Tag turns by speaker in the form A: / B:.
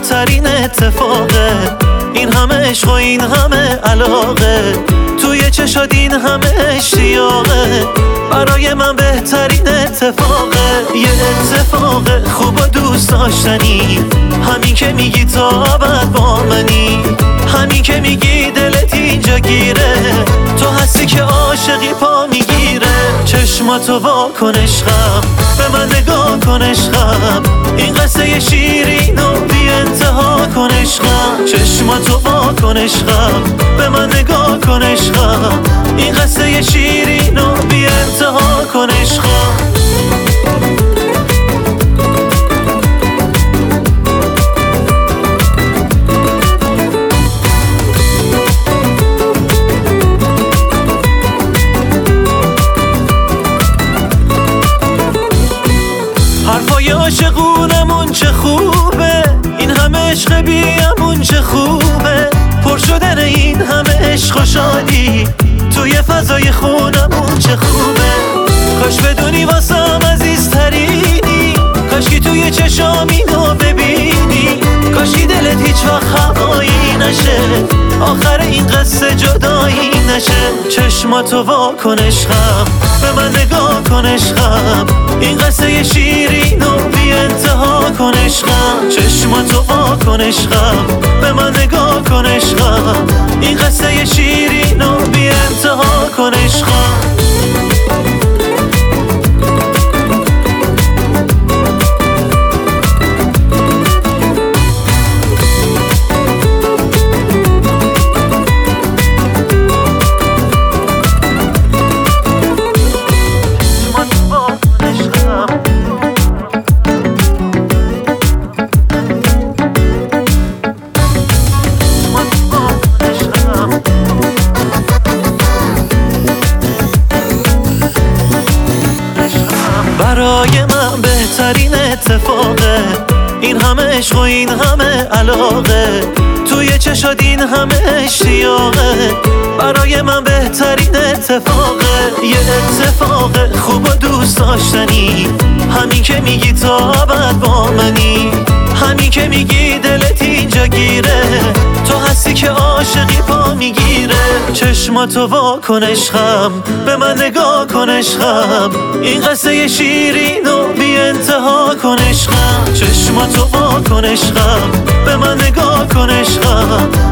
A: بهترین اتفاقه، این همه عشق و این همه علاقه، توی چشات این همه اشتیاقه، برای من بهترین اتفاقه. یه اتفاق خوب و دوست داشتنی، همین که میگی تا ابد با منی، همین که میگی دلت اینجا گیره، تو هستی که عاشقی پا میگیره. چشماتو وا کن عشقم، به من نگاه کن عشقم، این قصه شیرین و بی انتها کن عشقم. چشماتو وا کن عشقم، به من نگاه کن عشقم، این قصه شیرین و بی انتها کن عشقم. حرفای عاشقونمون چه خوبه، این همه عشق بیامون چه خوبه، پر شدن این همه عشق و شادی توی فضای خونمون چه خوبه. کاش بدونی واسم عزیزترینی، کاشکی توی چشام اینو ببینی، کاشکی دلت هیچ وقت هوایی نشه، آخر این قصه جدایی نشه. چشماتو وا کن عشقم، به من نگاه کن عشقم، این قصه شیرین و بی انتها کن عشقم. چشماتو وا کن عشقم، به من نگاه کن عشقم، این قصه شیرین و بی انتها کن عشقم. برای من بهترین اتفاقه، این همه عشق و این همه علاقه، توی چشات این همه اشتیاقه، برای من بهترین اتفاقه. یه اتفاق خوب و دوست داشتنی، همین که میگی تا ابد با منی، همین که میگی دلت اینجا گیره، تو هستی که عاشقی پا میگیره. چشماتو وا کن عشقم، به من نگاه کن عشقم، این قصه شیرین و بی انتها کن عشقم. چشماتو وا کن عشقم، به من نگاه کن عشقم،